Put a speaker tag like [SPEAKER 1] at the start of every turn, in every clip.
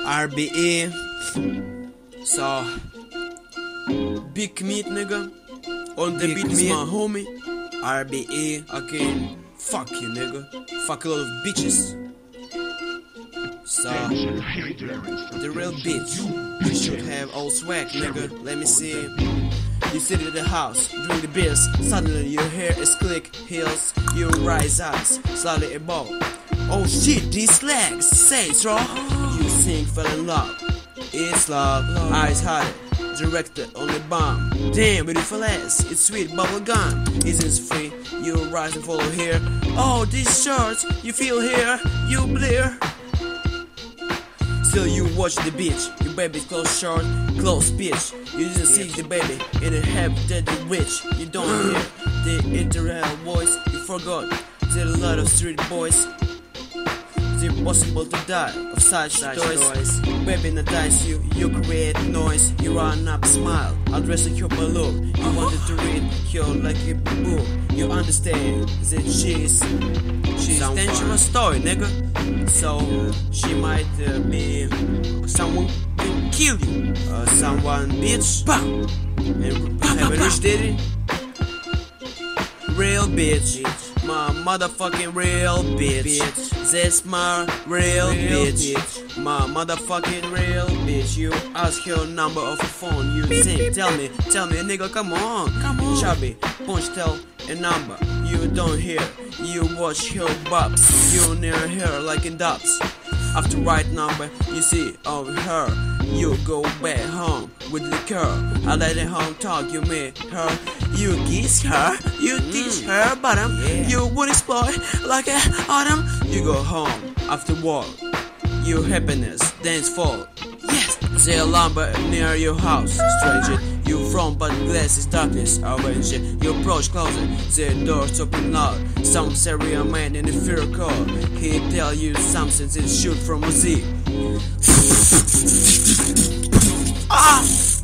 [SPEAKER 1] RBE. So, big meat nigga. On the beat is my homie. RBE again. Fuck you nigga. Fuck a lot of bitches. So, the real bitch. You should have all swag nigga. Let me see. You sit in the house, drink the beers. Suddenly your hair is click heels. You rise eyes, slightly above. Oh shit, these legs, say it's raw. You sing, fell in love. It's love, eyes hot, directed on the bomb. Damn, beautiful ass, it's sweet bubble gum. Isn't free, you rise and follow here. Oh, these shorts, you feel here, you blear. Still you watch the bitch, your baby close short, close bitch. You didn't see the baby in a habitat rich. You don't hear the interrail voice, you forgot. There's a lot of street boys. It's impossible to die of such toys. Baby not dice you, you create noise. You run up, smile, address a human look. You wanted to read her like a book. You understand that she's dangerous toy, nigga. So she might be someone can kill you, someone bitch, bam, and have a rich daddy. Real bitch, my motherfucking real bitch. That's my real bitch. My motherfucking real bitch. You ask her number of a phone. You think, tell me, nigga, come on. Chubby, punch, tell a number. You don't hear, you watch her bobs. You near her like in dubs. After right number, you see of her. You go back home with liquor. I let her home talk, you meet her. You kiss her, you teach her bottom. You would explore like an autumn. You go home after work. Your happiness dance fall. Yes, the lumber near your house. Stranger, you from but glass is darkness. Avenger, you approach closer. The doors open loud. Some serial man in a fear car. He tell you something that shoot from a Z. Ah!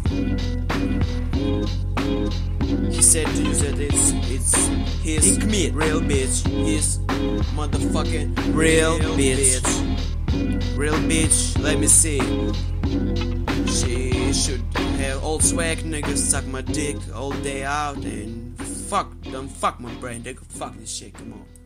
[SPEAKER 1] He said to you that it's his meat, real bitch. His motherfucking real bitch. Real bitch, let me see. She should have old swag, nigga. Suck my dick all day out and don't fuck my brain, nigga. Fuck this shit, come on.